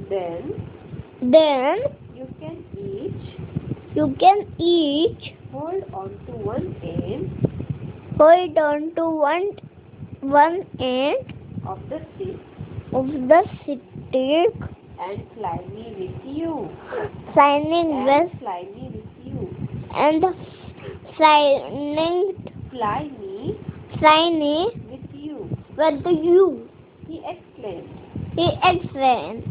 Then Then you can each hold on to one end hold on to one end of the stick of the stick and fly me with you. signing And fly me with you. and signing Fly me signing with you. with you. He exclaimed. He explained.